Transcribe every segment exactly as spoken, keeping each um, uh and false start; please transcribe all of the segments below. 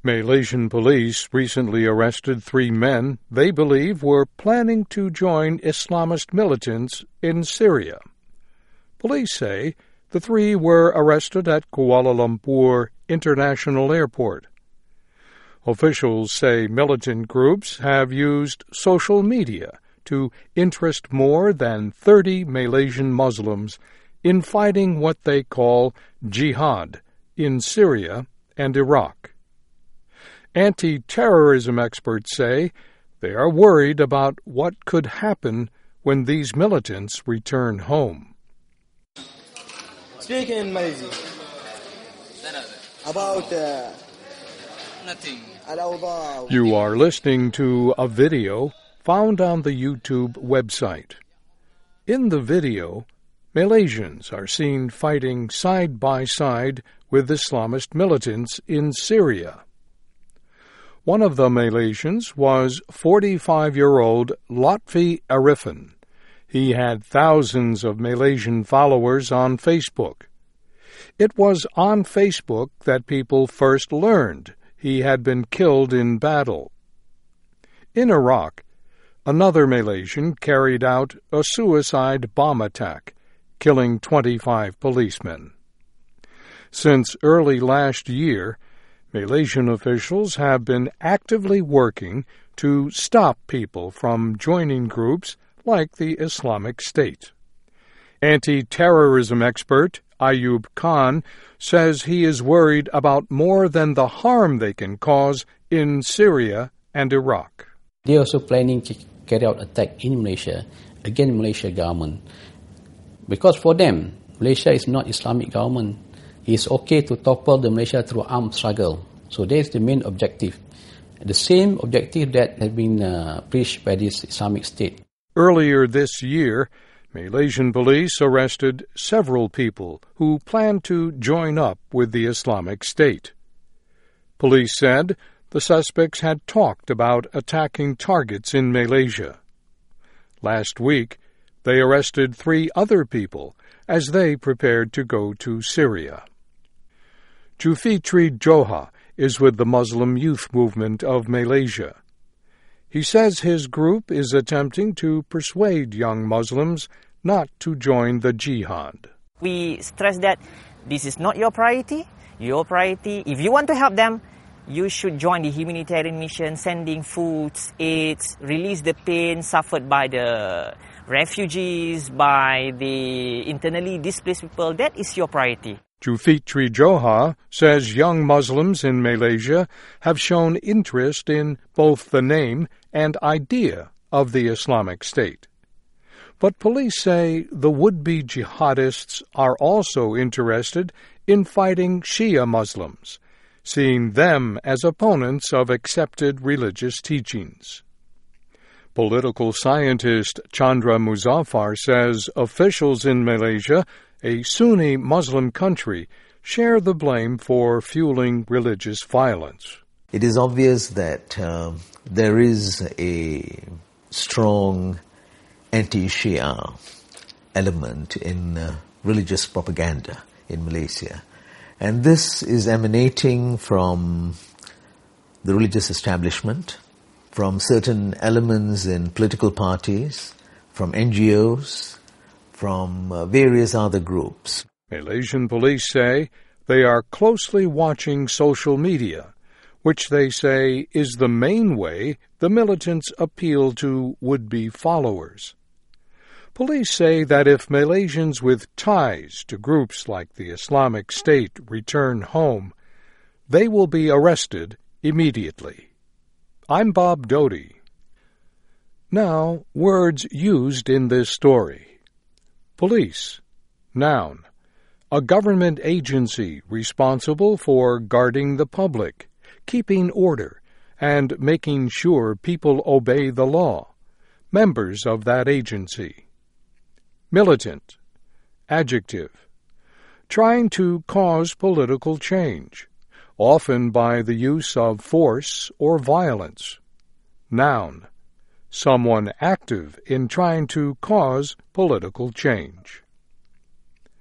Malaysian police recently arrested three men they believe were planning to join Islamist militants in Syria. Police say the three were arrested at Kuala Lumpur International Airport. Officials say militant groups have used social media to interest more than thirty Malaysian Muslims in fighting what they call jihad in Syria and Iraq. Anti-terrorism experts say they are worried about what could happen when these militants return home. Speaking in Malaysia about uh, nothing. You are listening to a video found on the YouTube website. In the video, Malaysians are seen fighting side by side with Islamist militants in Syria. One of the Malaysians was forty-five-year-old Lotfi Arifin. He had thousands of Malaysian followers on Facebook. It was on Facebook that people first learned he had been killed in battle. In Iraq, another Malaysian carried out a suicide bomb attack, killing twenty-five policemen. Since early last year, Malaysian officials have been actively working to stop people from joining groups like the Islamic State. Anti-terrorism expert Ayub Khan says he is worried about more than the harm they can cause in Syria and Iraq. They are also planning to carry out attack in Malaysia against Malaysia government. Because for them, Malaysia is not Islamic government. It's okay to topple the Malaysia through armed struggle. So that's the main objective. The same objective that has been uh, preached by this Islamic State. Earlier this year, Malaysian police arrested several people who planned to join up with the Islamic State. Police said the suspects had talked about attacking targets in Malaysia. Last week, they arrested three other people as they prepared to go to Syria. Jufitri Joha is with the Muslim Youth Movement of Malaysia. He says his group is attempting to persuade young Muslims not to join the jihad. We stress that this is not your priority. Your priority, if you want to help them, you should join the humanitarian mission, sending foods, aids, release the pain suffered by the refugees, by the internally displaced people. That is your priority. Jufitri Joha says young Muslims in Malaysia have shown interest in both the name and idea of the Islamic State. But police say the would-be jihadists are also interested in fighting Shia Muslims, seeing them as opponents of accepted religious teachings. Political scientist Chandra Muzaffar says officials in Malaysia, a Sunni Muslim country, share the blame for fueling religious violence. It is obvious that uh, there is a strong anti-Shia element in uh, religious propaganda in Malaysia. And this is emanating from the religious establishment, from certain elements in political parties, from N G Os, from uh, various other groups. Malaysian police say they are closely watching social media, which they say is the main way the militants appeal to would-be followers. Police say that if Malaysians with ties to groups like the Islamic State return home, they will be arrested immediately. I'm Bob Doty. Now, words used in this story. Police, noun, a government agency responsible for guarding the public, keeping order, and making sure people obey the law, members of that agency. Militant, adjective, trying to cause political change, often by the use of force or violence. Noun, someone active in trying to cause political change.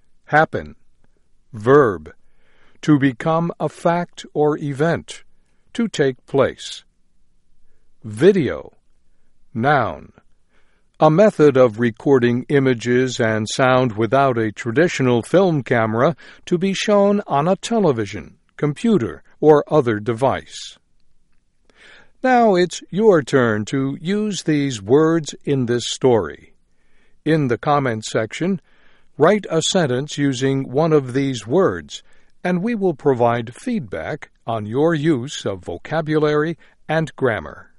Happen, verb, to become a fact or event, to take place. Video. Noun. A method of recording images and sound without a traditional film camera to be shown on a television, computer, or other device. Now it's your turn to use these words in this story. In the comments section, write a sentence using one of these words, and we will provide feedback on your use of vocabulary and grammar.